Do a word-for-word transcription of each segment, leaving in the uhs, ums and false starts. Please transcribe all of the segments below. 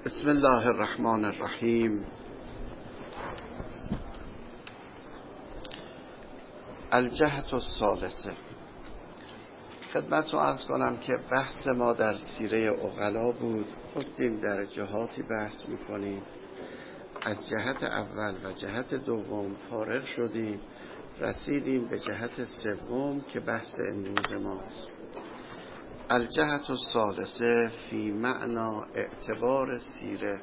بسم الله الرحمن الرحیم. الجهت الثالثه. خدمتتون عرض کنم که بحث ما در سیره عقلا بود. گفتیم در جهاتی بحث میکنیم، از جهت اول و جهت دوم فارغ شدیم، رسیدیم به جهت سوم که بحث امروز ماست. الجهت الثالثه فی معنا اعتبار سیره.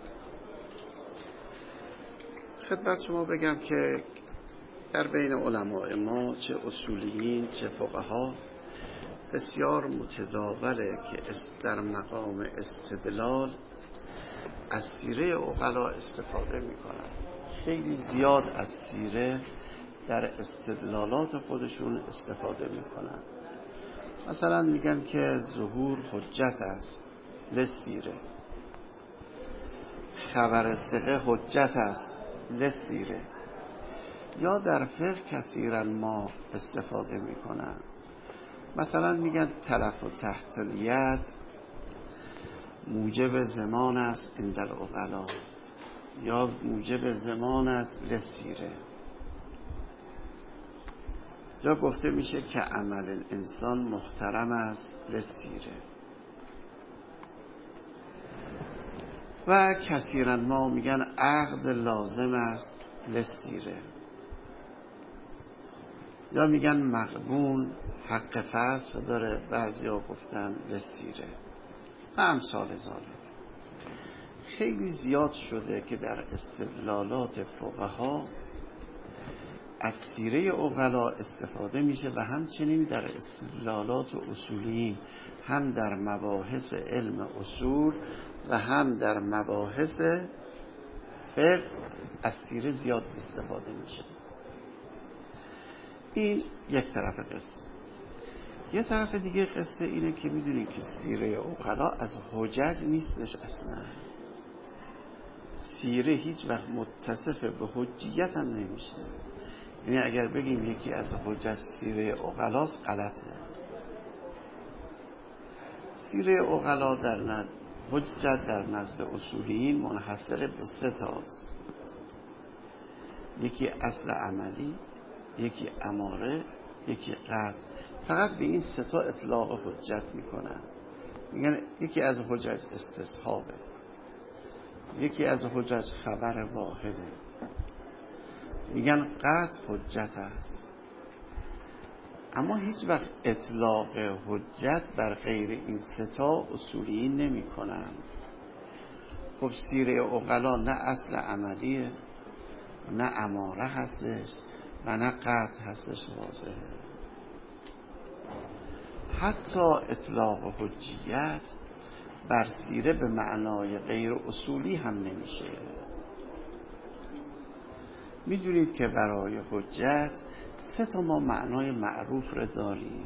خدمت شما بگم که در بین علماء ما چه اصولیین چه فقها بسیار متداوله که در مقام استدلال از سیره عقلا استفاده میکنن. خیلی زیاد از سیره در استدلالات خودشون استفاده میکنن. مثلا میگن که ظهور حجت است لسیره، خبر ثقه حجت است لسیره. یا در فقه کثیرا ما استفاده میکنن. مثلا میگن تلف و تحت الید موجب زمان است عند العقلا، یا موجب زمان است لسیره. یا گفته میشه که عمل انسان محترم است لسیره. و کثیرا ما میگن عقد لازم است لسیره. یا میگن مغبون حق فتح داره، بعضیا گفتن لسیره و امثال ذالک. خیلی زیاد شده که در استدلالات فقها از سیره عقلا استفاده میشه و همچنین در استدلالات اصولیین، هم در مباحث علم اصول و هم در مباحث فقه از سیره زیاد استفاده میشه. این یک طرف قصه. یه طرف دیگه قصه اینه که میدونین که سیره عقلا از حجج نیستش اصلا. سیره هیچ وقت متصف به حجیت هم نمیشه. یعنی اگر بگیم یکی از حجج سیره عقلاست غلطه. سیره عقلا در نزد حجت در نزد اصولیین منحصر به سه تاست. یکی اصل عملی، یکی اماره، یکی قطع. فقط به این سه تا اطلاق حجت میکنن. میگن یکی از حجج استصحابه، یکی از حجج خبر واحده، میگن قطع حجت است. اما هیچ وقت اطلاق حجت بر غیر این سه تا اصولیین نمی کنن. خب سیره عقلا نه اصل عملیه، نه اماره هستش و نه قطع هستش واضحه. حتی اطلاق حجیت بر سیره به معنای غیر اصولی هم نمیشه. میدونید که برای حجت سه تا ما معنای معروف رو داریم.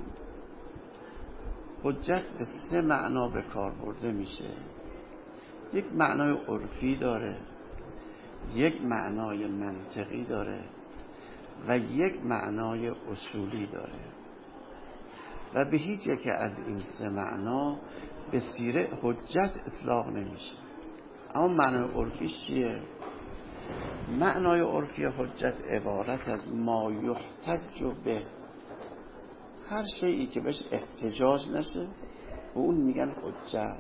حجت به سه معنا به کار برده میشه. یک معنای عرفی داره، یک معنای منطقی داره و یک معنای اصولی داره. و به هیچ یک از این سه معنا به سیره حجت اطلاق نمیشه. اما معنای عرفیش چیه؟ معنای عرفی حجت عبارت از ما یحتج به، هر شیئی که بهش احتجاج نشه و اون میگن حجت.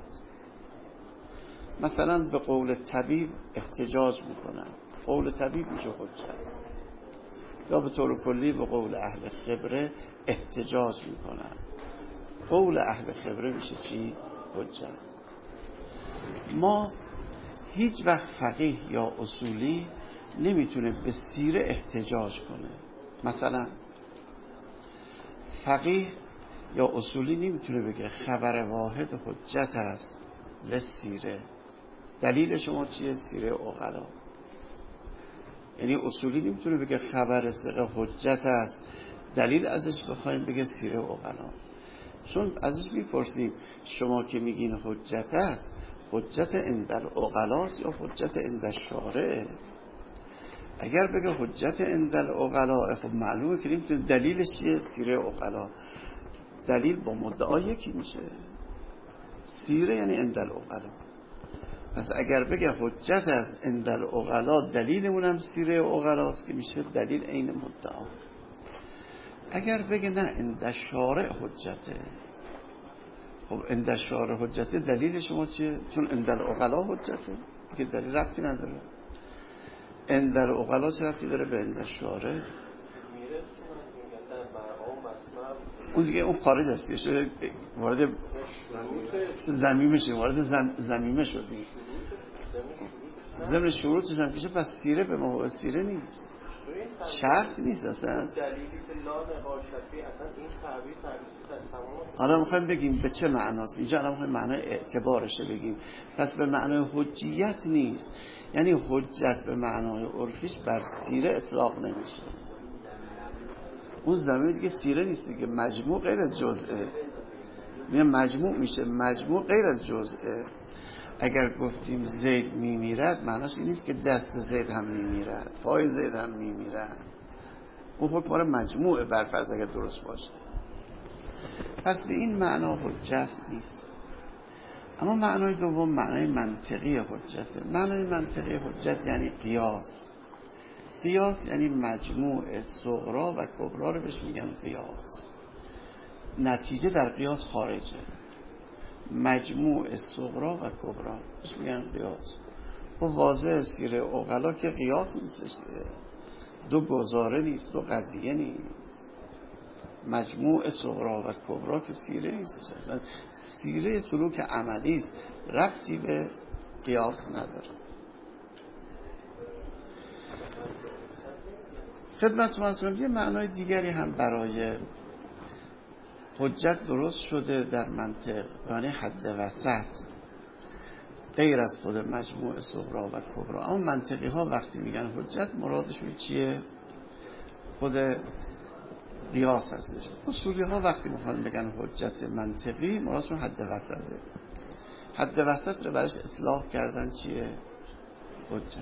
مثلا به قول طبیب احتجاج میکنن، قول طبیب میشه حجت. یا به طور کلی به قول اهل خبره احتجاج میکنن، قول اهل خبره میشه چی؟ حجت. ما هیچ وقت فقیه یا اصولی نمیتونه به سیره احتجاج کنه. مثلا فقیه یا اصولی نمیتونه بگه خبر واحد حجت است لسیره. دلیل شما چیه؟ سیره عقلا. یعنی اصولی نمیتونه بگه خبر ثقه حجت است، دلیل ازش بخوایم بگه سیره عقلا. چون ازش میپرسیم شما که میگین حجت است، حجت عند العقلاست یا حجت عند الشارع؟ اگر بگه حجت عند العقلا، خب معلومه که نمیتونه دلیلش چیه؟ سیره عقلا. دلیل با مدعا یکی میشه. سیره یعنی عند العقلا. پس اگر بگه حجت از عند العقلا دلیلمون هم سیره عقلاست که میشه دلیل عین مدعا. اگر بگه نه عند الشارع حجته، خب عند الشارع حجته دلیل شما چیه؟ چون عند العقلا حجته که دلیل ربطی نداره. عند العقلا چه ربطی داره به عند الشارع؟ اون دیگه اون خارج است، وارد زمیمه شد، وارد زمیمه شدی. ضمن شروطش هم که پس سیره به ما سیره نیست، شرط نیست اصلا. حالا میخوایم بگیم به چه معناست اینجا، الان میخوایم معنای اعتبارشه بگیم. پس به معنای حجیت نیست، یعنی حجت به معنای عرفیش بر سیره اطلاق نمیشه. اون زمین دیگه سیره نیست دیگه، مجموع غیر از جزئه، میگه مجموع میشه، مجموع غیر از جزئه. اگر گفتیم زید میمیرد معناش این نیست که دست زید هم میمیرد، پای زید هم میمیرد. اون حکم باره مجموعه برفرض اگر درست باشه. پس به این معنا حجت نیست. اما معنای دوم معنای منطقی حجته. معنای منطقی حجت یعنی قیاس. قیاس یعنی مجموع صغرا و کبرا رو بهش میگن قیاس. نتیجه در قیاس خارجه، مجموع صغرا و کبرا بهش میگن قیاس. خب واضح سیره عقلا که قیاس نیستش، دو گزاره نیست، دو قضیه نیست. مجموع صغرا و کبرا که سیره نیستش، اصلا سیره سلوک عملی است، ربطی به قیاس نداره. خدمت شما یه معنای دیگری هم برای حجت درست شده در منطق، یعنی حد وسط غیر از خود مجموع صغرا و کبرا. اما منطقی ها وقتی میگن حجت مرادشون چیه؟ خود قیاس هستش. اصولی ها وقتی میخوان بگن حجت منطقی مرادشون حد وسطه. حد وسط رو برش اطلاق کردن چیه؟ حجت.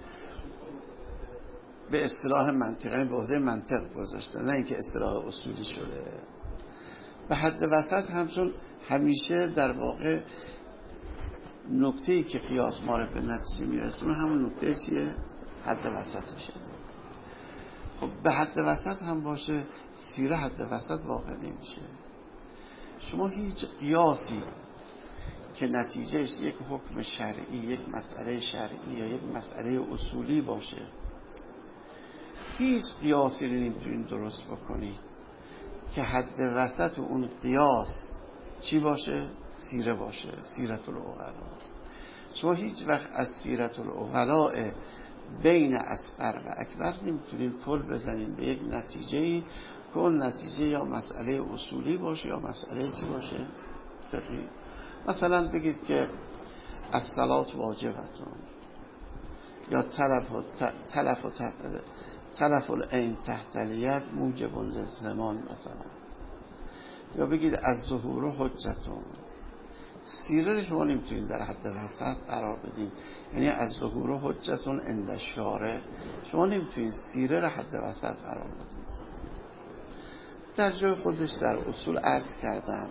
به اصطلاح منطقی به عهده منطق گذاشتن، نه اینکه اصطلاح اصولی شده. به حد وسط همچون همیشه در واقع نکته‌ای که قیاس ما رو به نتیجه میرسونه همون نکته چیه؟ حد وسطشه. خب به حد وسط هم باشه، سیره حد وسط واقع نمیشه. شما هیچ قیاسی که نتیجهش یک حکم شرعی، یک مسئله شرعی یا یک مسئله اصولی باشه، هیچ قیاسی رو نمیتونید درست بکنید که حد وسط اون قیاس چی باشه؟ سیره باشه، سیرت العقلا. شما هیچ وقت از سیرت العقلاء بین اصغر و اکبر نمیتونید کل بزنید به یک نتیجه‌ای که اون نتیجه یا مسئله اصولی باشه یا مسئله چی باشه؟ فقهی. مثلا بگید که الصلاة واجبتون، یا تلف و تلف و تلف العین تحت الید موجب للزمان مثلا، یا بگید از ظهور حجتون. سیره رو شما نمیتونید در حد وسط قرار بدید، یعنی از ظهور حجتون عند الشارع شما نمیتونید سیره رو حد وسط قرار بدید. در جای خودش در اصول عرض کردم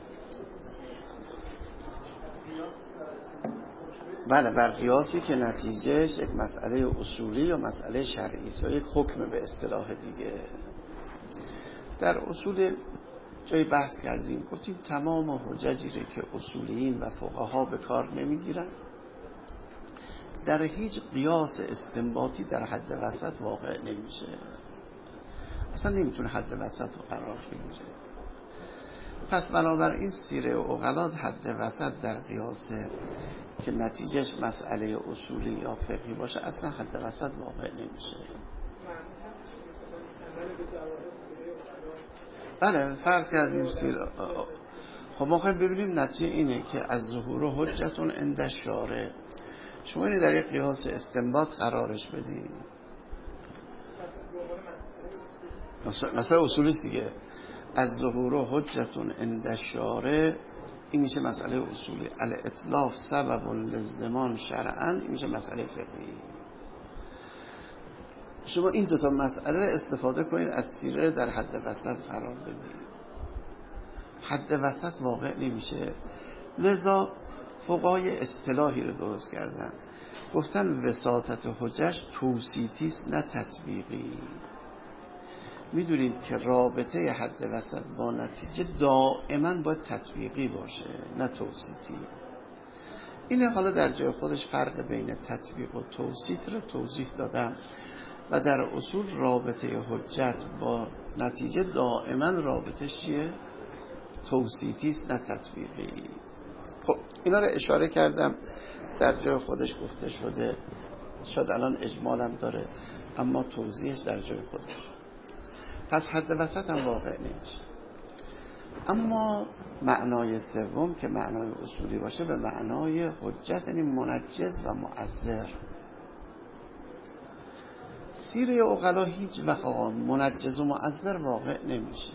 بله بر قیاسی که نتیجهش یک مسئله اصولی یا مسئله شرعی است، یک حکم به اصطلاح دیگه. در اصول جای بحث کردیم، گفتیم تمام حججی که اصولیین و فقها به کار نمیگیرن در هیچ قیاس استنباطی در حد وسط واقع نمیشه، اصلا نمیتونه حد وسط رو قرار بگیره. پس بنابراین سیره عقلا حد وسط در قیاس که نتیجهش مسئله اصولی یا فقهی باشه اصلا حد وسط واقع نمیشه. بله فرض کردیم سیره. خب ما خواهیم ببینیم نتیجه اینه که از ظهور حجتون عند الشارع شما اینه در یک قیاس استنباط قرارش بدید، مثلا اصولی دیگه، از ظهور حجتون عند الشارع این میشه مسئله اصولی. الاطلاف سبب للزمان شرعا این میشه مسئله فقهی. شما این دوتا مسئله رو استفاده کنید از سیره در حد وسط قرار بدید. حد وسط واقع نمیشه، لذا فقهای اصطلاحی رو درست کردن، گفتن وساطت حجج توصیفی است نه تطبیقی. میدونید که رابطه حد وسط با نتیجه دائما باید تطبیقی باشه نه توصیفی. اینه حالا در جای خودش فرق بین تطبیق و توصیف رو توضیح دادم و در اصول رابطه حجت با نتیجه دائما رابطش چیه؟ توصیفی است نه تطبیقی. خب اینا رو اشاره کردم، در جای خودش گفته شده، شاید الان اجمالم داره اما توضیحش در جای خودش. پس حد وسط هم واقع نمیشه. اما معنای سوم که معنای اصولی باشه به معنای حجت، یعنی منجز و مؤثر. سیره عقلا هیچ وقت منجز و مؤثر واقع نمیشه.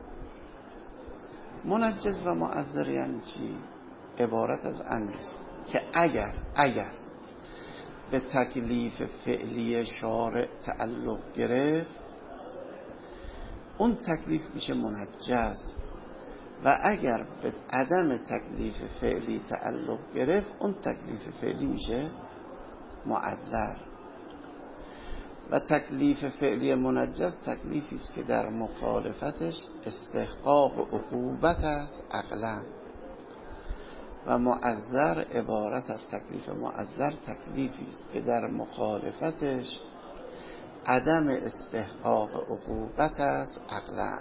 منجز و مؤثر یعنی چی؟ عبارت از امری است که اگر اگر به تکلیف فعلی شارع تعلق گرفت اون تکلیف میشه منجز، و اگر به عدم تکلیف فعلی تعلق گرفت اون تکلیف فعلی میشه مؤثر. و تکلیف فعلی منجز تکلیفی است که در مخالفتش استحقاق عقوبت است عقلا، و مؤثر عبارت از تکلیف مؤثر تکلیفی است که در مخالفتش عدم استحقاق عقوبت است عقلا.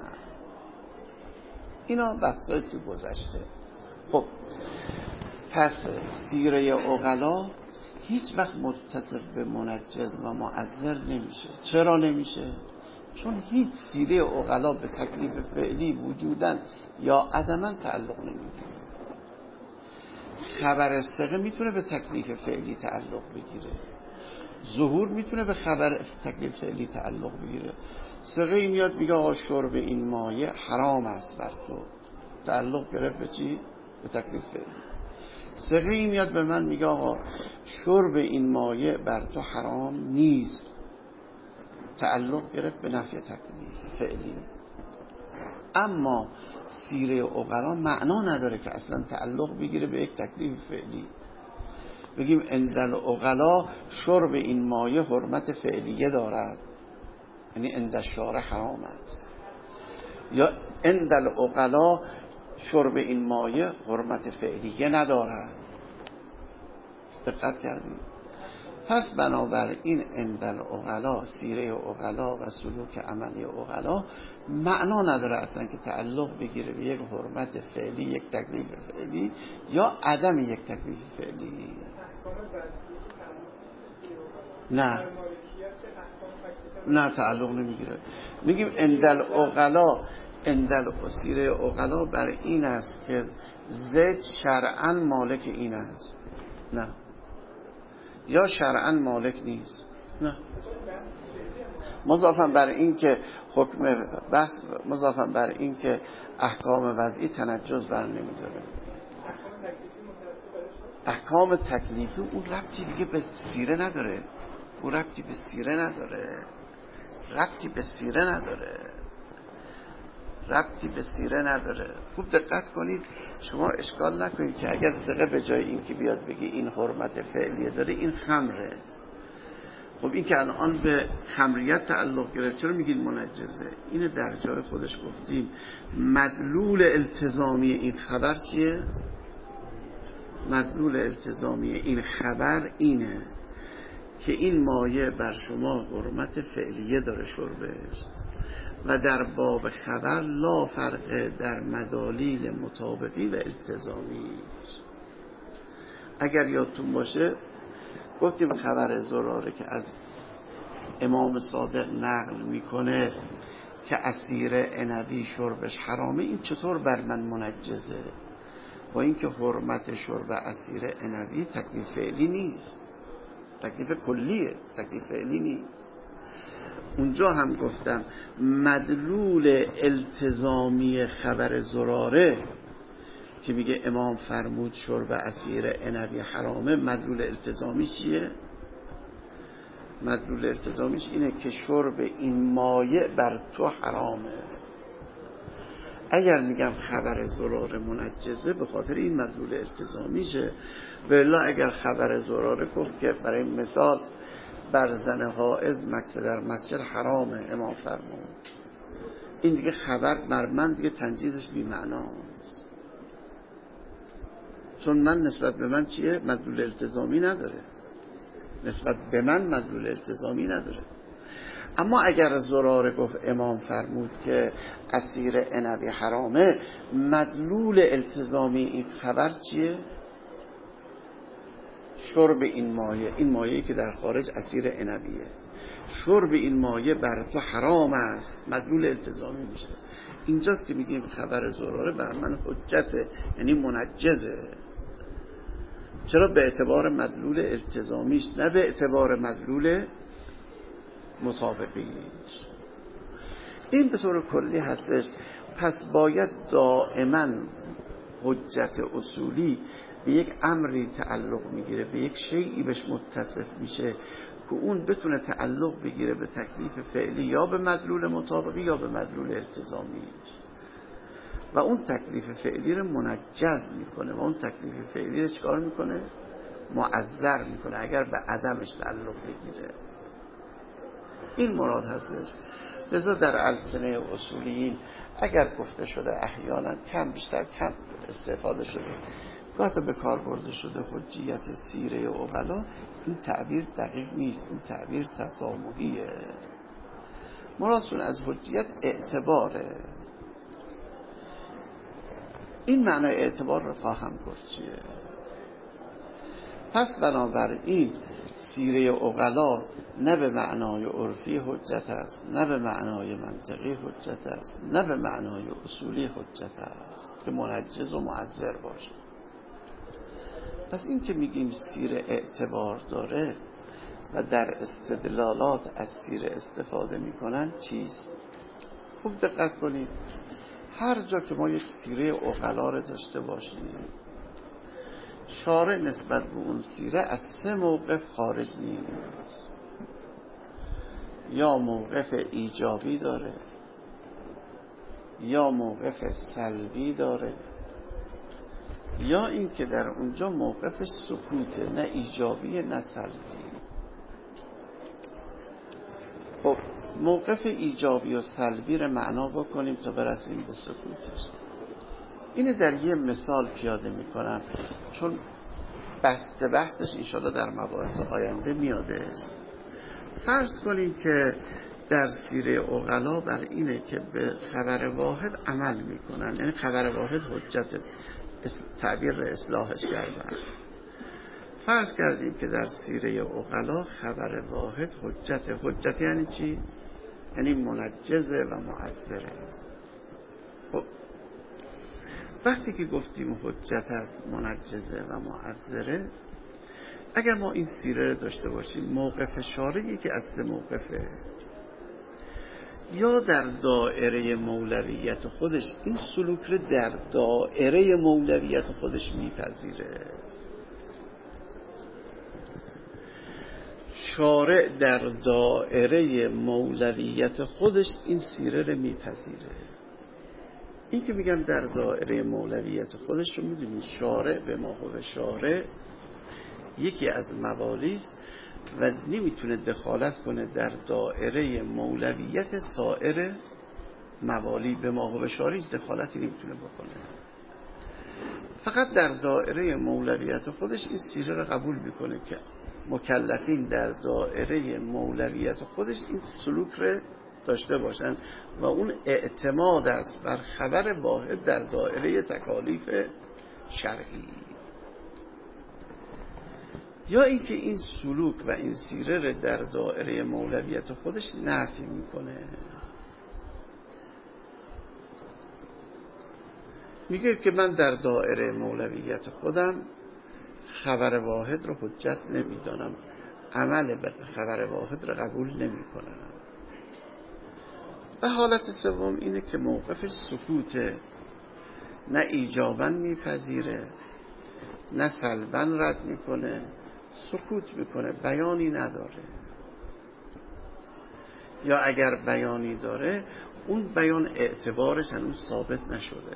اینا بحثایی که گذشته. خب پس سیره عقلا هیچ وقت متصف به منجز و مؤثر نمیشه. چرا نمیشه؟ چون هیچ سیره عقلا به تکلیف فعلی وجودن یا عدما تعلق نمیگیره. خبر ثقه میتونه به تکلیف فعلی تعلق بگیره، ظهور میتونه به خبر تکلیف فعلی تعلق بگیره. ثقه میاد میگه آقا شرب این مایه حرام است بر تو، تعلق گرفت به چی؟ به تکلیف فعلی. ثقه میاد به من میگه آقا شرب این مایه بر تو حرام نیست، تعلق گرفت به نفی تکلیف فعلی. اما سیره عقلا معنا نداره که اصلا تعلق بگیره به یک تکلیف فعلی. بگیم اندل عقلا شرب این مایه حرمت فعلیه دارد، یعنی اند الشارع حرام است، یا اندل عقلا شرب این مایه حرمت فعلیه ندارد. دقت کردیم؟ پس بنابراین اندل عقلا، سیره عقلا و سلوک عملی عقلا معنا نداره اصلا که تعلق بگیره به یک حرمت فعلی، یک تکلیف فعلی یا عدم یک تکلیف فعلی. نه نه تعلق نمیگیره. میگیم اندل عقلا، اندل سیره عقلا بر این است که زید شرعاً مالک این است، نه، یا شرعاً مالک نیست، نه، مضافاً بر این که حکم بحث، مضافاً بر این که احکام وضعی تنجز بر نمیداره. احکام تکلیفی اون ربطی دیگه به سیره نداره، اون ربطی به سیره نداره، ربطی به سیره نداره، ربطی به سیره نداره. خوب دقت کنید، شما اشکال نکنید که اگر ثقه به جای این که بیاد بگی این حرمت فعلیه داره این خمره، خب این که الان به خمریت تعلق گرفت چرا میگید منجزه؟ اینه در جای خودش گفتیم مدلول التزامی این خبر چیه؟ مدلول التزامی این خبر اینه که این مایه بر شما حرمت فعلیه داره شربش، و در باب خبر لا فرق در مدالیل مطابقی و التزامی. اگر یادتون باشه گفتیم خبر زراره که از امام صادق نقل میکنه که عصیر عنبی شربش حرامه، این چطور بر من منجزه؟ با اینکه حرمت شرب عصیر عنبی تکلیف فعلی نیست، تکلیف کلیه، تکلیف فعلی نیست. اونجا هم گفتم مدلول التزامی خبر زراره که میگه امام فرمود شرب عصیر عنبی حرامه، مدلول التزامی چیه؟ مدلول التزامیش اینه که شرب این مایع بر تو حرامه. اگر میگم خبر زراره منجزه به خاطر این مدلول التزامیشه. و الا اگر خبر زراره گفت که برای مثال بر زن حائض مکث در مسجد حرامه امام فرمود، این دیگه خبر بر من دیگه تنجیزش بی معناست، چون من نسبت به من چیه؟ مدلول التزامی نداره، نسبت به من مدلول التزامی نداره. اما اگر زراره گفت امام فرمود که عصیر عنبی حرامه، مدلول التزامی این خبر چیه؟ شرب این مایه، این مایه‌ای که در خارج عصیر عنبیه، شرب این مایه بر تو حرام است، مدلول التزامی میشه. اینجاست که میگیم خبر زراره بر من حجته، یعنی منجزه. چرا؟ به اعتبار مدلول التزامیش، نه به اعتبار مدلول مطابقیش. این به طور کلی هستش. پس باید دائما حجت اصولی به یک امری تعلق میگیره، به یک شیئی بهش متصف میشه که اون بتونه تعلق بگیره به تکلیف فعلی یا به مدلول مطابقی یا به مدلول التزامیش، و اون تکلیف فعلی رو منجز میکنه و اون تکلیف فعلی رو چکار میکنه؟ معذر میکنه اگر به عدمش تعلق بگیره. این مراد هستش. لذا در السنه اصولیین اگر گفته شده احیانا کم بیشتر کم استفاده شده، گاهی به کار برده شده حجیت سیره عقلا، این تعبیر دقیق نیست، این تعبیر تسامحیه. مرادشون از حجیت اعتباره. این معنای اعتبار رو خواهم گفت چیه. پس بنابراین سیره عقلا نه به معنای عرفی حجت است، نه به معنای منطقی حجت است، نه به معنای اصولی حجت است که منجز و معذر باشه. پس این که میگیم سیره اعتبار داره و در استدلالات از سیره استفاده میکنن چیست؟ خوب دقت کنید. هر جا که ما یک سیره عقلا رو داشته باشیم، شارع نسبت به اون سیره از سه موقف خارج نیست. یا موقف ایجابی داره، یا موقف سلبی داره، یا این که در اونجا موقفش سکوته، نه ایجابی نه سلبی. خب موقف ایجابی و سلبی رو معنا بکنیم تا برسیم به سکوتش. اینه در یه مثال پیاده میکنم چون بسته بحثش انشاءالله در مباحث آینده میاده. فرض کنیم که در سیره عقلا بر اینه که به خبر واحد عمل میکنن، یعنی خبر واحد حجت، تعبیر اصلاحش کردن. فرض کردیم که در سیره عقلا خبر واحد حجت. حجت یعنی چی؟ یعنی منجزه و معذره. خب وقتی که گفتیم حجت است، منجزه و معذره، اگر ما این سیره داشته باشیم، موقف شارعی که از سه موقفه، یا در دائره مولویت خودش این سلوک رو در دائره مولویت خودش میپذیره، شارع در دائره مولویت خودش این سیره رو میپذیره. این که میگم در دائره مولویت خودش رو میدونید، شارع به ما هو شارع یکی از موالیست و نمیتونه دخالت کنه در دائره مولویت سایر موالی. به ما هو شارع دخالتی نمیتونه بکنه، فقط در دائره مولویت خودش این سیره رو قبول میکنه که مکلفین در دائره مولویت خودش این سلوک رو داشته باشن و اون اعتماد است بر خبر واحد در دائره تکالیف شرعی. یا اینکه این سلوک و این سیره رو در دائره مولویت خودش نفی میکنه، میگه که من در دائره مولویت خودم خبر واحد رو حجت نمیدانم، عمل به خبر واحد رو قبول نمی کنم. و حالت سوم اینه که موقفش سکوته، نه ایجاباً میپذیره نه سلباً رد میکنه، سکوت میکنه، بیانی نداره. یا اگر بیانی داره اون بیان اعتبارش هنوز ثابت نشده.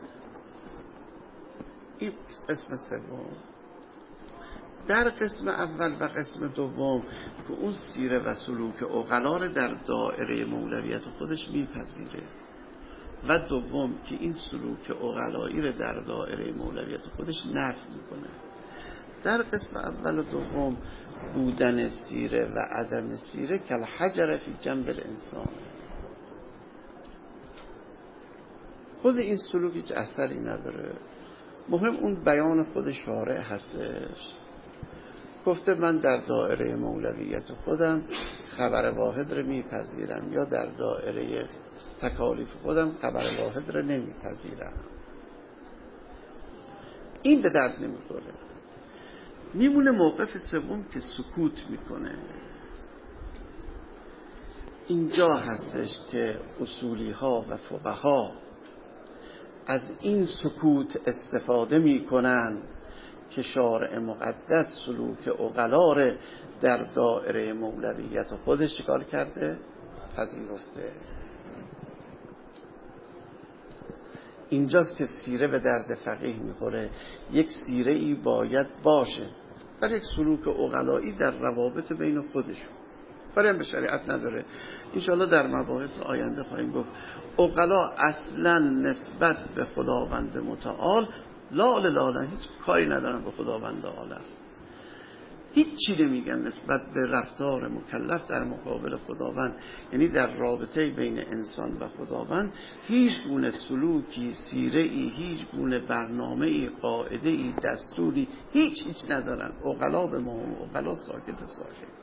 این قسم سوم. در قسم اول و قسم دوم که اون سیره و سلوک عقلا رو در دایره مولویت خودش میپذیره و دوم که این سلوک عقلایی رو در دایره مولویت خودش نفی میکنه. در قسم اول و دوم بودن سیره و عدم سیره کل حجر فی جنب الانسان. خود این سلوک هیچ اثری نداره، مهم اون بیان خود شارع هستش. گفته من در دایره مولویت خودم خبر واحد رو میپذیرم یا در دایره تکالیف خودم خبر واحد رو نمیپذیرم. این به درد نمیخوره. میمونه موقف سوم که سکوت میکنه. اینجا هستش که اصولی ها و فقها از این سکوت استفاده میکنن که شارع مقدس سلوک عقلا رو در دایره مولویت خودش چیکار کرده؟ پذیرفته. اینجاست که سیره به درد فقیه میخوره. یک سیره ای باید باشه در یک سلوک عقلایی در روابط بین خودشون، کاری هم به شریعت نداره. انشاءالله در مباحث آینده خواهیم گفت عقلا اصلا نسبت به خداوند متعال لا لا هیچ کاری ندارن به خداوند عالم، هیچ چی نمیگن نسبت به رفتار مکلف در مقابل خداوند. یعنی در رابطه بین انسان و خداوند هیچ گونه سلوکی، سیره ای، هیچ گونه برنامه ای، قاعده ای، دستوری، هیچ هیچ ندارن. عقلا به مهم، عقلا ساکت ساکت.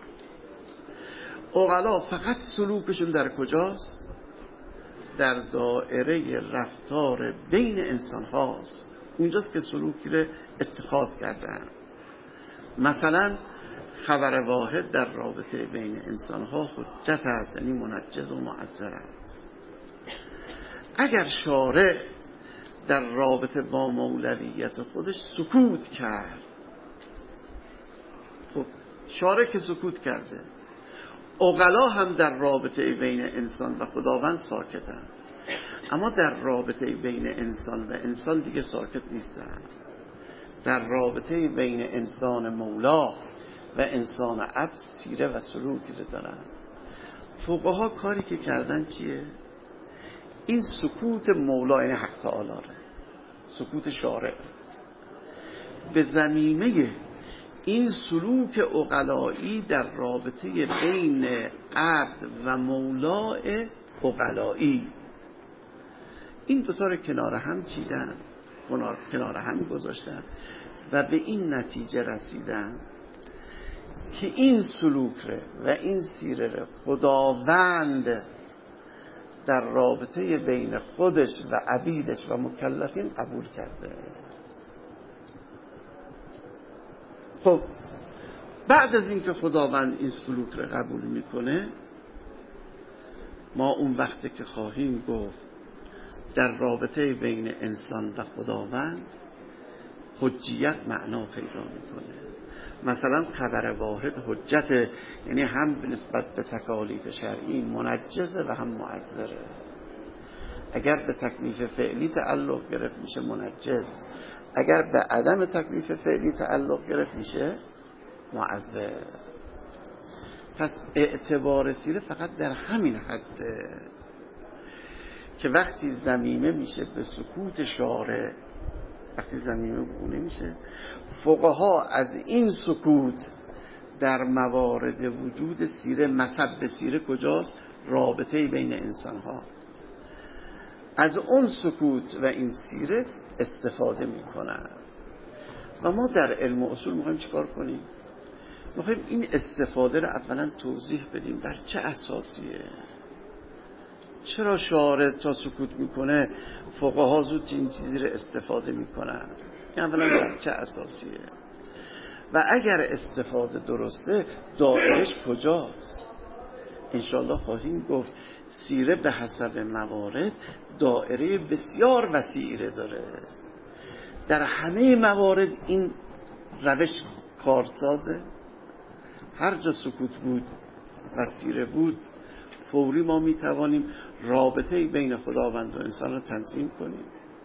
عقلا فقط سلوکشون در کجاست؟ در دائره رفتار بین انسان هاست. اونجاست که سلوکی رو اتخاذ کردن. مثلا خبر واحد در رابطه بین انسان ها حجت است، یعنی منجز و معذر است. اگر شارع در رابطه با مولویت خودش سکوت کرد، خب شارع که سکوت کرده، عقلا هم در رابطه بین انسان و خداوند ساکتن، اما در رابطه بین انسان و انسان دیگه ساکت نیستن. در رابطه بین انسان مولا و انسان عبد سیره و سلوکی رو دارن. فقها کاری که کردن چیه؟ این سکوت مولا، یعنی حق تعالی رو، سکوت شارع، به ضمیمه این سلوک عقلایی در رابطه بین عبد و مولا عقلایی، این دوتا رو کنار هم چیدن، کنار هم گذاشتن و به این نتیجه رسیدن که این سلوک ره و این سیره ره خداوند در رابطه بین خودش و عبیدش و مکلفین قبول کرده. خب بعد از اینکه خداوند این سلوک رو قبول میکنه، ما اون وقتی که خواهیم گفت در رابطه بین انسان و خداوند حجیت معنا پیدا میکنه. مثلا خبر واحد حجت، یعنی هم نسبت به تکالیف شرعی منجزه و هم معذره. اگر به تکلیف فعلی تعلق گرفت میشه منجز، اگر به عدم تکلیف فعلی تعلق گرفت میشه معذر. پس اعتبار سیره فقط در همین حده که وقتی ضمیمه میشه به سکوت شارع، وقتی ضمیمه بونه میشه، فقها از این سکوت در موارد وجود سیره، مصب سیره کجاست؟ رابطه بین انسان ها، از اون سکوت و این سیره استفاده میکنن. و ما در علم و اصول میخوایم چیکار کنیم؟ میخوایم این استفاده رو اولا توضیح بدیم بر چه اساسیه. چرا شارع تا سکوت میکنه فقها زود این چیزی رو استفاده میکنن؟ این اولا بر چه اساسیه و اگر استفاده درسته دایرش کجاست؟ انشاءالله خواهیم گفت سیره به حسب موارد دایره بسیار وسیعی داره. در همه موارد این روش کارسازه. هر جا سکوت بود و سیره بود فوری ما می توانیم رابطه بین خداوند و انسان رو تنظیم کنیم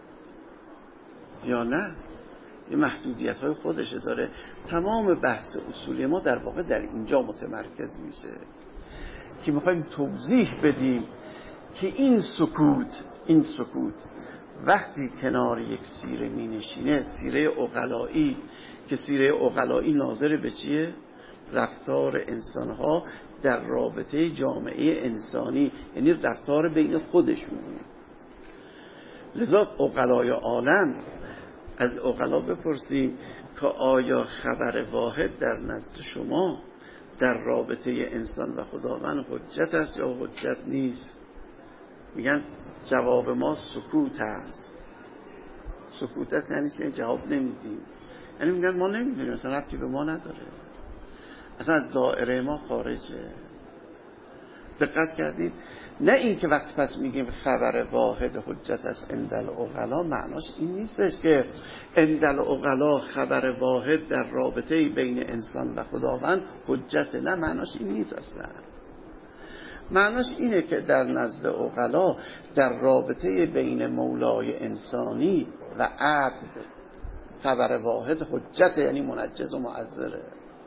یا نه؟ یه محدودیت های خودشه داره. تمام بحث اصولی ما در واقع در اینجا متمرکز میشه که میخوایم توضیح بدیم که این سکوت این سکوت وقتی کنار یک سیره می نشینه، سیره عقلایی، که سیره عقلایی ناظر به چیه؟ رفتار انسانها در رابطه جامعه انسانی، یعنی رفتار بین خودشون. لذا عقلای عالم، از عقلا بپرسیم که آیا خبر واحد در نزد شما در رابطه انسان و خداوند حجت است یا حجت نیست؟ میگن جواب ما سکوت است. سکوت است یعنی که جواب نمیدیم، یعنی میگن ما نمیدونیم، اصلا ربطی به ما نداره، اصلا از دائره ما خارجه. دقت کردید؟ نه این که وقتی پس میگیم خبر واحد حجت است اندل عقلا، معناش این نیستش که اندل عقلا خبر واحد در رابطه بین انسان و خداوند حجت، نه معناش این نیست اصلا. معناش اینه که در نزد عقلا در رابطه بین مولای انسانی و عبد خبر واحد حجت، یعنی منجز و معذره.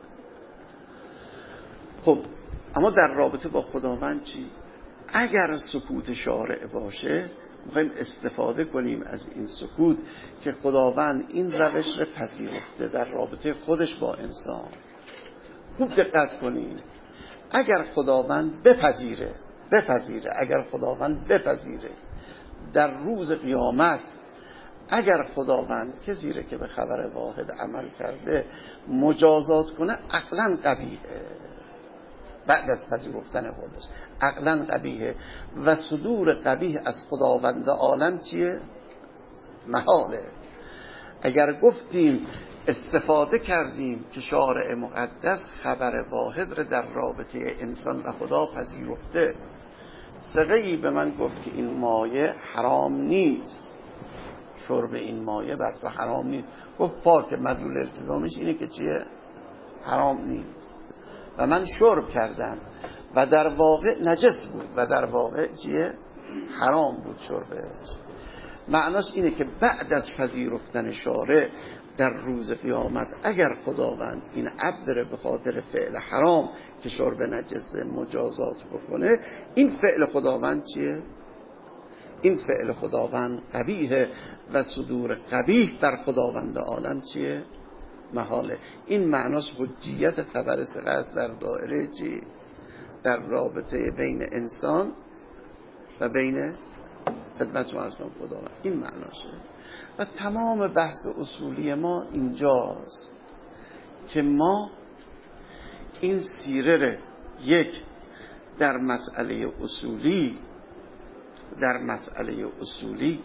خب اما در رابطه با خداوند چی؟ اگر سکوت شارع باشه، میخوایم استفاده کنیم از این سکوت که خداوند این روش رو پذیرفته در رابطه خودش با انسان. خوب دقت کنید، اگر خداوند بپذیره بپذیره اگر خداوند بپذیره در روز قیامت، اگر خداوند کسی که به خبر واحد عمل کرده مجازات کنه، عقلاً قبیحه. بعد از پذیرفتن خودش عقلاً قبیحه و صدور قبیح از خداوند عالم چیه؟ محاله. اگر گفتیم استفاده کردیم که شارع مقدس خبر واحد رو در رابطه انسان و خدا پذیرفته، سقه‌ای به من گفت که این مایه حرام نیست، شرب این مایه بر تو حرام نیست، گفت پاک، مدلول التزامش اینه که چیه؟ حرام نیست. و من شرب کردم و در واقع نجس بود و در واقع چیه؟ حرام بود شربش. معناش اینه که بعد از پذیرفتن شارع در روز قیامت، اگر خداوند این عبد رو به خاطر فعل حرام که شرب نجسه مجازات بکنه، این فعل خداوند چیه؟ این فعل خداوند قبیحه و صدور قبیح در خداوند عالم چیه؟ محاله. این معناش حجیت خبر ثقه است در دائره چی؟ در رابطه بین انسان و بین خدمت معظم خداوند. این معناشه. و تمام بحث اصولی ما اینجاست که ما این سیره رو یک در مسئله اصولی در مسئله اصولی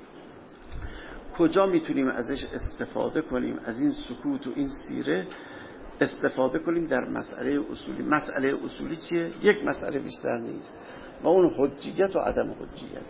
کجا میتونیم ازش استفاده کنیم، از این سکوت و این سیره استفاده کنیم در مسئله اصولی. مسئله اصولی چیه؟ یک مسئله بیشتر نیست و اون حجیت و عدم حجیت.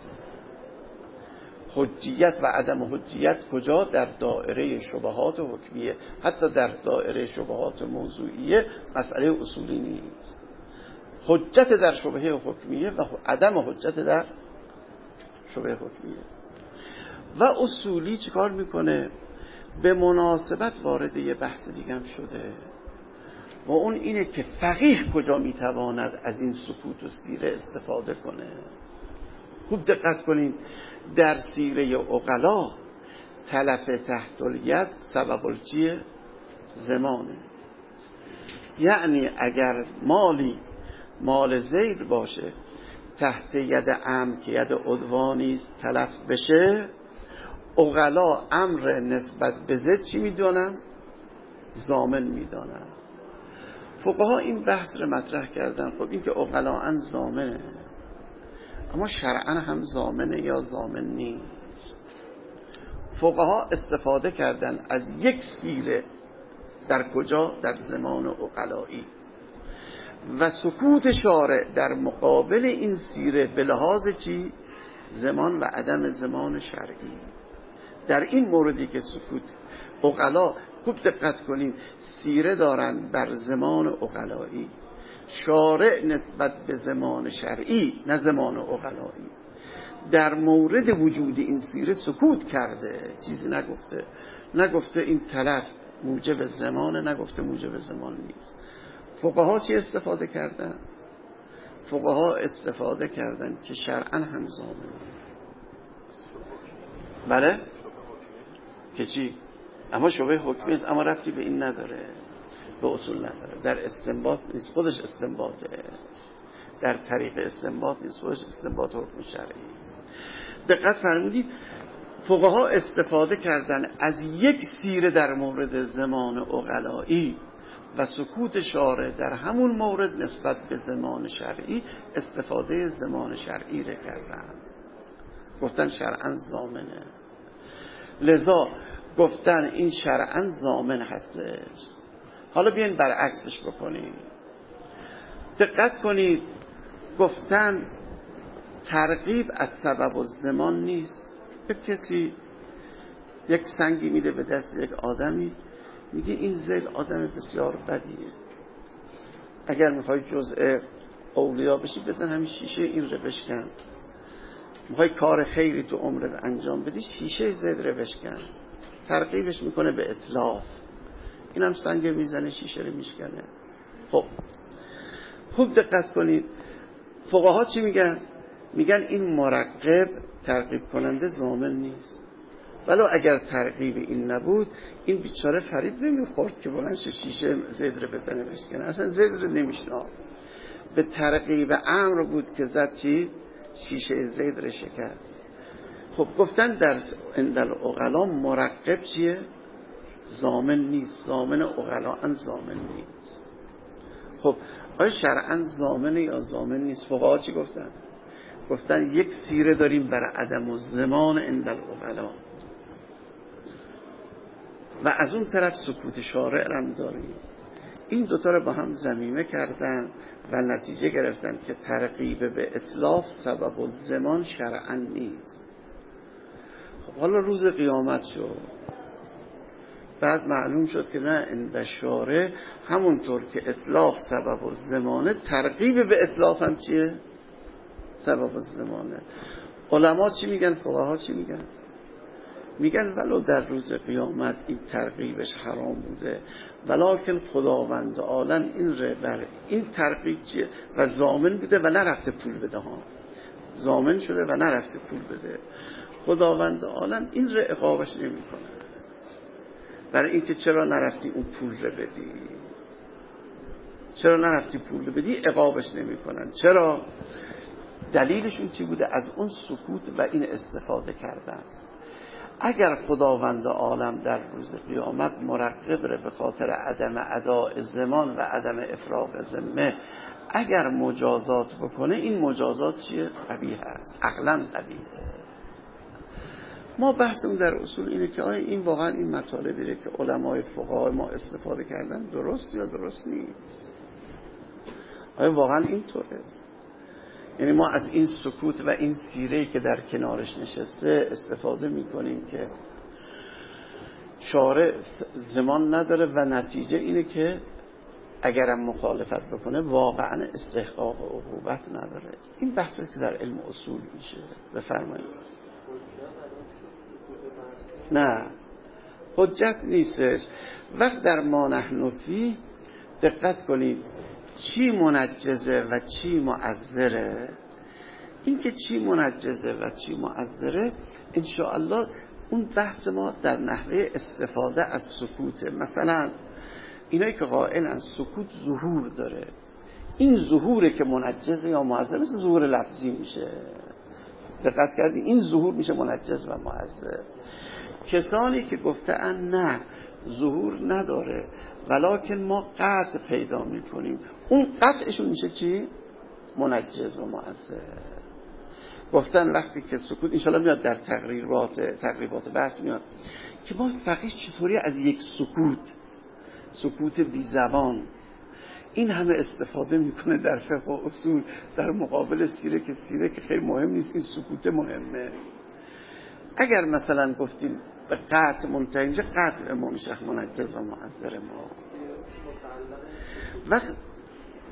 حجیت و عدم حجیت کجا؟ در دائره شبهات حکمیه. حتی در دائره شبهات موضوعیه مسئله اصولی نیست. حجت در شبهه حکمیه و عدم حجت در شبهه حکمیه. و اصولی چیکار میکنه؟ به مناسبت وارد یه بحث دیگه هم شده و اون اینه که فقیه کجا میتواند از این سکوت و سیره استفاده کنه. خوب دقت کنین، در سیره عقلا تلف تحت الید سبب الچیه؟ زمانه. یعنی اگر مالی مال زید باشه تحت ید امر که ید عدوانی است تلف بشه، عقلا امر نسبت به زید چی میدونن؟ ضامن میدونن. فقها این بحث رو مطرح کردن. خب این که عقلاً ضامنه، اما شرعاً هم ضامنه یا ضامن نیست. فقها استفاده کردن از یک سیره در کجا؟ در زمان عقلایی. و سکوت شارع در مقابل این سیره به لحاظ چی؟ زمان و عدم زمان شرعی. در این موردی که سکوت عقلا، خوب دقت کنین، سیره دارن بر زمان عقلایی، شارع نسبت به زمان شرعی نه زمان عقلایی در مورد وجود این سیره سکوت کرده، چیزی نگفته. نگفته این تلف موجب زمانه، نگفته موجب زمان نیست. فقها چی استفاده کردن؟ فقها استفاده کردن که شرعاً هم زامنه. بله؟ که چی؟ اما شبه حکمی است، اما ربطی به این نداره، به اصول نداره. در استنباط نیست، خودش استنباطه. در طریق استنباط نیست، خودش استنباط حکم شرعی. دقت فرمودید فقها استفاده کردن از یک سیره در مورد زمان عقلایی و سکوت شارع در همون مورد نسبت به زمان شرعی استفاده زمان شرعی را کردن، گفتن شرعاً ضامنه. لذا گفتن این شرعاً ضامن هستش. حالا بیاین برعکسش بکنید. دقت کنید گفتن ترغیب از سبب و زمان نیست. یک کسی یک سنگی میده به دست یک آدمی، میگه این زید آدم بسیار بدیه، اگر میخوای جزء اولیا بشی بزن همین شیشه این رو بشکن. میخوای کار خیری تو عمرت انجام بدی شیشه زید رو بشکن. ترغیبش میکنه به اتلاف. این هم سنگ میزنه شیشه رو میشکنه. خب خوب دقت کنید فقها چی میگن؟ میگن این مرقب ترغیب کننده ضامن نیست. ولو اگر ترغیب این نبود این بیچاره فریب نمیخورد که بلند شیشه زید رو بزنه بشکنه، اصلا زید رو نمیشناخت. به ترغیب امر بود که زد چی؟ شیشه زید رو شکست. خب گفتن در اندل عقلا مرقب چیه؟ ضامن نیست. ضامن عقلا ان ضامن نیست. خب آیا شرعاً ضامنه یا ضامن نیست؟ فقها چی گفتن؟ گفتن یک سیره داریم برای عدم و زمان اندل عقلا و از اون طرف سکوت شارع هم داریم. این دوتا رو با هم ضمیمه کردن و نتیجه گرفتن که ترغیب به اتلاف سبب و زمان شرعاً نیست. خب حالا روز قیامت شد، بعد معلوم شد که نه اند شارع همونطور که اتلاف سبب و زمانه ترغیب به اتلاف هم چیه؟ سبب و زمانه. علما چی میگن؟ فقها چی میگن؟ میگن ولو در روز قیامت این ترغیبش حرام بوده ولکن خداوند عالم این ره بر این ترغیب چیه و ضامن بوده و نرفته پول بده ها، ضامن شده و نرفته پول بده. خداوند عالم این ره عقابش نمی کنه برای اینکه چرا نرفتی اون پول رو بدی، چرا نرفتی پول رو بدی عقابش نمی کنن. چرا؟ دلیلشون چی بوده؟ از اون سکوت و این استفاده کردن. اگر خداوند عالم در روز قیامت مرقب ره به خاطر عدم اداء زمان و عدم افراغ ذمه اگر مجازات بکنه، این مجازات چیه؟ قبیح است، عقلاً قبیحه. ما بحثمون در اصول اینه که آیا این واقعا این مطالبی که علمای فقها ما استفاده کردن درست یا درست نیست؟ آیا واقعا اینطوره؟ یعنی ما از این سکوت و این سیره‌ای که در کنارش نشسته استفاده میکنیم که شارع زمان نداره و نتیجه اینه که اگرم مخالفت بکنه واقعا استحقاق عقوبت نداره. این بحثی که در علم اصول میشه. بفرمایید. نه حجت نیستش. وقت در ما نحن فی دقت کنید چی منجزه و چی معذره. این که چی منجزه و چی معذره انشاءالله اون بحث ما در نحوه استفاده از سکوته. مثلا اینایی که قائلن سکوت ظهور داره، این ظهوره که منجزه یا معذره، مثل ظهور لفظی میشه. دقت کردی؟ این ظهور میشه منجز و معذر. کسانی که گفتن نه ظهور نداره ولکن ما قطع پیدا میکنیم، اون قطعشون میشه چی؟ منجز و معذر. گفتن وقتی که سکوت انشاءالله میاد در تقریبات تقریبات بحث میاد که ما فقیه چطوری از یک سکوت سکوت بی زبان این همه استفاده میکنه در فقه و اصول در مقابل سیره که سیره که خیلی مهم نیست، این سکوت مهمه. اگر مثلا گفتیم به قطع منتهی میشه، قطع ما میشه منجز و معذر ما. وقت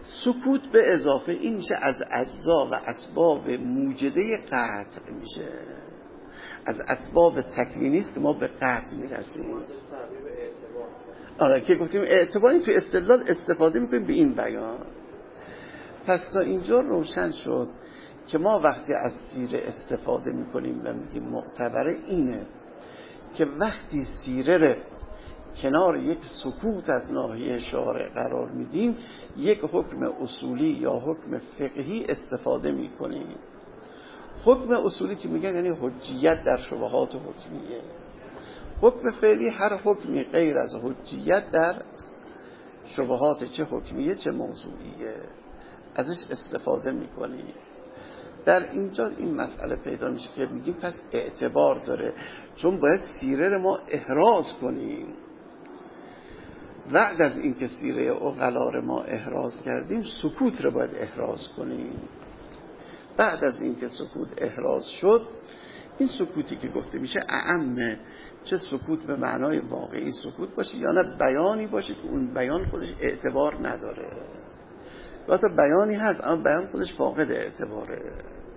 سکوت به اضافه این میشه از اجزا و اسباب موجده قطع میشه، از اسباب تکوینی است که ما به قطع میرسیم. آره که گفتیم اعتباری تو استدلال استفاده میکنیم به این بیان. پس تا اینجا روشن شد که ما وقتی از سیره استفاده میکنیم و میگیم معتبره اینه که وقتی سیره رو کنار یک سکوت از ناحیه شارع قرار میدیم یک حکم اصولی یا حکم فقهی استفاده میکنیم. حکم اصولی که میگن یعنی حجیت در شبهات حکمیه. حکم فعلی هر حکمی غیر از حجیت در شبهات چه حکمیه چه موضوعیه ازش استفاده میکنیم. در اینجا این مسئله پیدا میشه که میگیم پس اعتبار داره، چون باید سیره رو ما احراز کنیم. بعد از اینکه سیره عقلا رو ما احراز کردیم سکوت رو باید احراز کنیم. بعد از اینکه سکوت احراز شد این سکوتی که گفته میشه اعمه، چه سکوت به معنای واقعی سکوت باشه یا نه بیانی باشه که اون بیان خودش اعتبار نداره. یا تا بیانی هست اما بیان خودش فاقد اعتباره.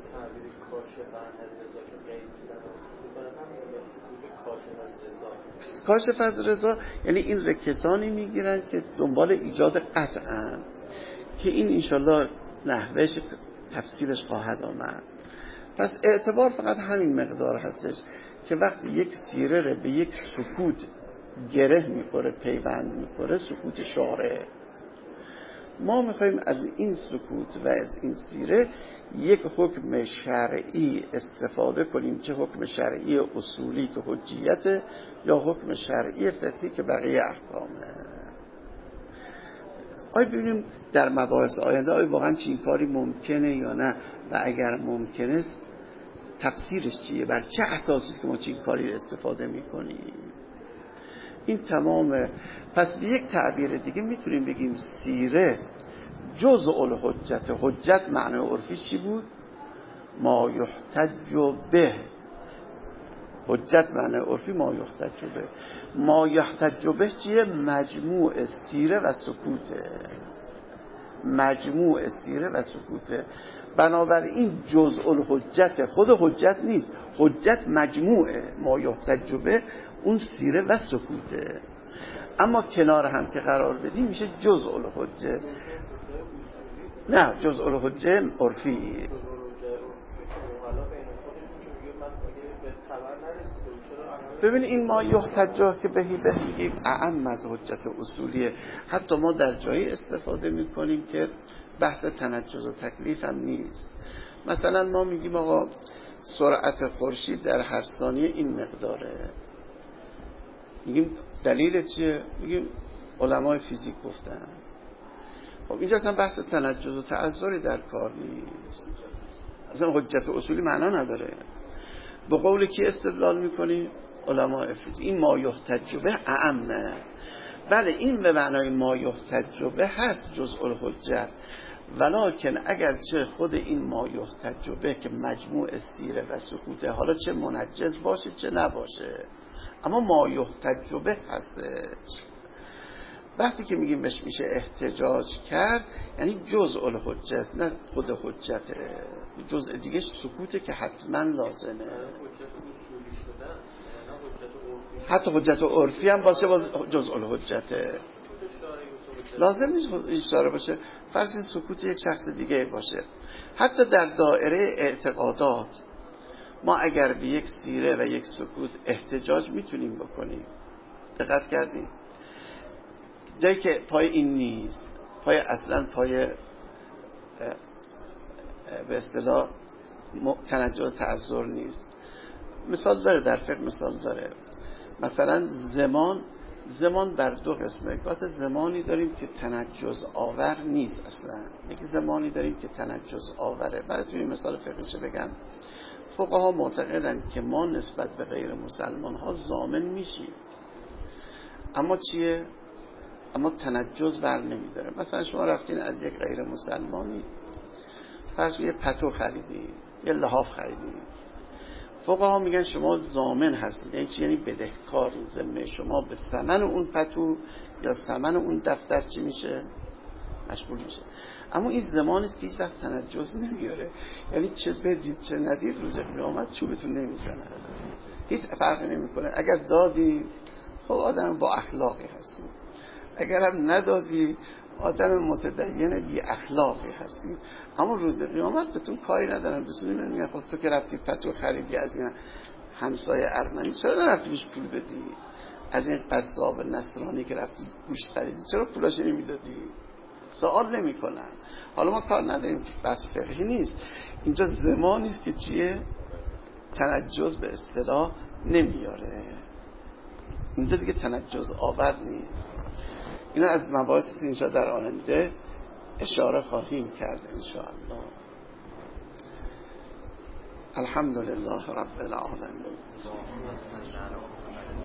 کاشف از رضا یعنی این رکسانی میگیرن که دنبال ایجاد قطعا، که این انشالله نحوهش تفسیرش خواهد آمد. پس اعتبار فقط همین مقدار هستش که وقتی یک سیره رو به یک سکوت گره میخوره پیوند میخوره سکوت شارع، ما میخوایم از این سکوت و از این سیره یک حکم شرعی استفاده کنیم، چه حکم شرعی اصولی که حجیت یا حکم شرعی فقهی که بقیه احکامه. آیا ببینیم در مباحث آینده آیا واقعا چین کاری ممکنه یا نه، و اگر ممکنه است تفسیرش چیه، بر چه اساسی است که ما چین کاری استفاده میکنیم. این تمامه. پس به یک تعبیر دیگه میتونیم بگیم سیره جزء الحجت. حجت معنی عرفی چی بود؟ ما یحتج به. حجت معنی عرفی ما یحتج به. ما یحتج به چیه؟ مجموع سیره و سکوته. مجموع سیره و سکوته. بنابراین جزء الحجت خود حجت نیست، حجت مجموعه ما یحتج به اون سیره و سکوته. اما کنار هم که قرار بدیم میشه جزء الحجه. نه جزء الحجه عرفی. ببین این ما یحتج که بهی به میگیم اعم از حجت اصولیه. حتی ما در جایی استفاده میکنیم که بحث تنجز و تکلیف هم نیست. مثلا ما میگیم آقا سرعت خورشید در هر ثانیه این مقداره، میگیم دلیل چیه؟ میگیم علمای فیزیک گفتن. خب اینجا اصلا بحث تنجز و تعذری در کار نیست، اصلا حجت اصولی معنا نداره. به قول کی استدلال میکنیم؟ علمای فیزیک. این ما یحتج به اعمه. بله این به معنای ما یحتج به هست جزء الحجت، ولکن اگرچه خود این ما یحتج به که مجموع سیره و سکوته، حالا چه منجز باشه چه نباشه، اما ما یحتج به هستش. وقتی که میگیم بهش میشه احتجاج کرد یعنی جزء الحجت نه خود حجته، جزء دیگه سکوته که حتما لازمه. حتی حجت عرفی هم باشه باز جزء الحجته، لازم نیست اشاره باشه. فرض کنید سکوت یک شخص دیگه باشه. حتی در دایره اعتقادات ما اگر به یک سیره و یک سکوت احتجاج میتونیم بکنیم. دقت کردیم جایی که پای این نیست، پای اصلا پای به اصطلاح تنجز تعذر نیست. مثال داره در فقه، مثال داره مثلا زمان. زمان بر دو قسمه. گات زمانی داریم که تنجز آور نیست، اصلا یک زمانی داریم که تنجز آوره. براتون مثال فقهش بگم. فقها معتقدن که ما نسبت به غیر مسلمان ها ضامن میشیم، اما چیه؟ اما تنجز بر نمیداره. مثلا شما رفتین از یک غیر مسلمانی فرض یه پتو خریدید، یه لحاف خریدید، فقها میگن شما ضامن هستید. یعنی چی؟ یعنی بدهکار. ذمه شما به ثمن اون پتو یا ثمن اون دفتر چی میشه؟ مشغول میشه. اما این زمانی است که هیچ وقت تنجس نمیاره، یعنی چه بدید چه ندید روز قیامت چوبتون نمیزنه، هیچ فرقی نمیکنه. اگر دادی خب آدم با اخلاقی هستی، اگر هم ندادی آدم متدین بی اخلاقی هستی. اما روز قیامت بهتون کاری ندارن، بسونی میگن خب تو که رفتی پتو خریدی از این همسایه ارمنی، چرا نرفتی بهش پول بدی؟ از این قصاب نصرانی که رفتی گوشت خریدی چرا پولاش نمیدادی؟ سوال نمی کنن. حالا ما کار نداریم که بحث فقهی نیست، اینجا زمانی است که چیه؟ تنجس به اصطلاح نمیاره، اینجا دیگه تنجس آور نیست. اینا از مباحثی که اینجا در آینده اشاره خواهیم کرد انشاءالله. الحمدلله رب العالمین.